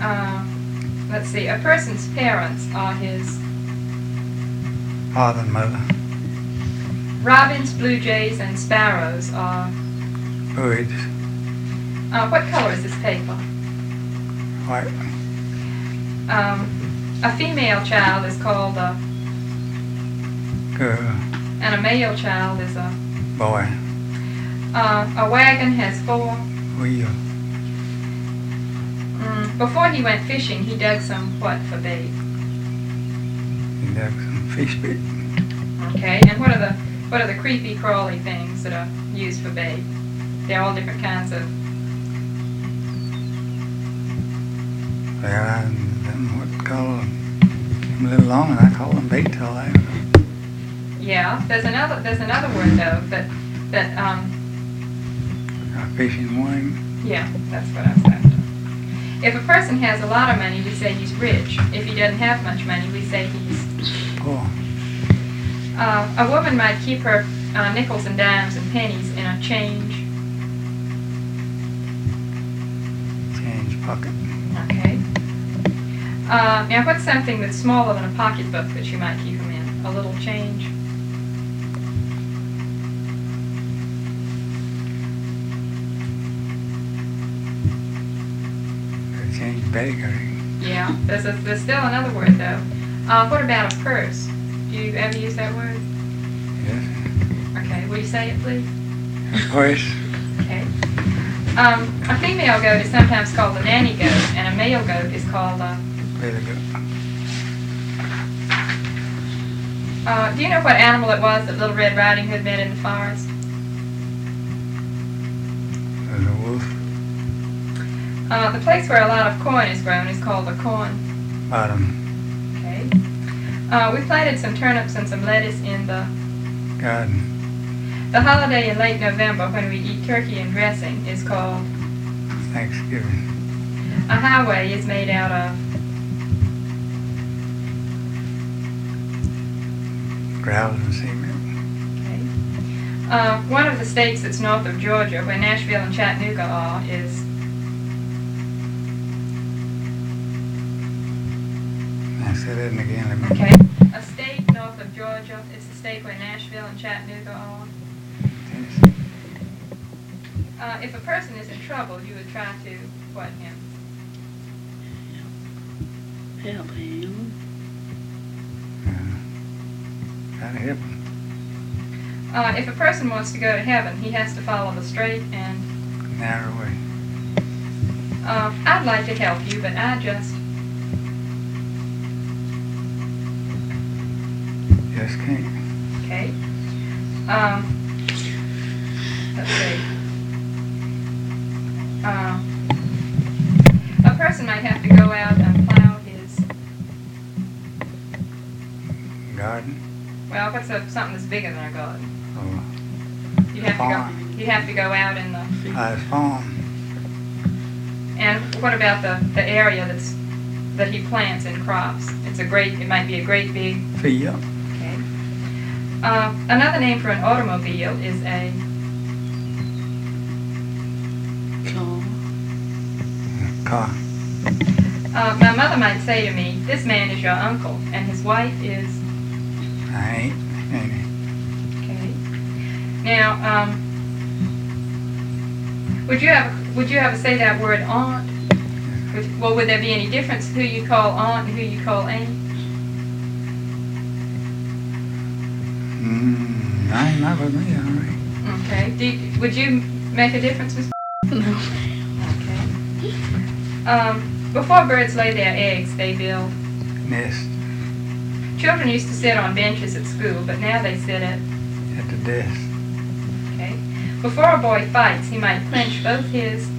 Let's see. A person's parents are his father and mother. robins, blue jays, and sparrows are. Birds. What color is this paper? White. A female child is called a Girl. and a male child is a. Boy. A wagon has 4. Wheel. Before he went fishing, he dug some what for bait? He dug some fish bait. Okay, and what are the creepy crawly things that are used for bait? They're all different kinds of. Well, what call them a little longer. I call them bait till I. Yeah, there's another word though that Fishing one. yeah, that's what I was after. If a person has a lot of money, we say he's rich. If he doesn't have much money, we say he's Poor. A woman might keep her nickels and dimes and pennies in a change. Change pocket. Okay. Now, what's something that's smaller than a pocketbook that you might keep them in? A little change. Change bag. Yeah. There's still another word though. What about a purse? Do you ever use that word? Yes. Okay. Will you say it, please? Of course. Okay. A female goat is sometimes called a nanny goat, and a male goat is called a. Really good. Do you know what animal it was that Little Red Riding Hood met in the forest? There's a wolf. The place where a lot of corn is grown is called a corn. Bottom. Okay. We planted some turnips and some lettuce in the Garden. The holiday in late November when we eat turkey and dressing is called. Thanksgiving. A highway is made out of. Gravel and cement. Okay. One of the states that's north of Georgia, where Nashville and Chattanooga are, is. I said it again. Okay. A state north of Georgia. It's the state where Nashville and Chattanooga are. If a person is in trouble, you would try to what him? Help him. Try to help him. If a person wants to go to heaven, he has to follow the straight and Narrow way. I'd like to help you, but I just. Just can't. Okay. Let's see. A person might have to go out and plow his. Garden. Well, what's something that's bigger than a garden? Oh. You have Farm. to go. You have to go out in the. Farm. And what about the area that he plants in crops? It might be a great big. Field. Okay. Another name for an automobile is a. Car. My mother might say to me, "This man is your uncle, and his wife is." I ain't it? Okay. Now, would you ever say that word aunt? Would there be any difference who you call aunt and who you call aunt? Not with me, all right. Okay. Would you make a difference, Miss? No. Okay. Before birds lay their eggs, they build. Nest. Children used to sit on benches at school, but now they sit at. At the desk. Okay. Before a boy fights, he might clench both his.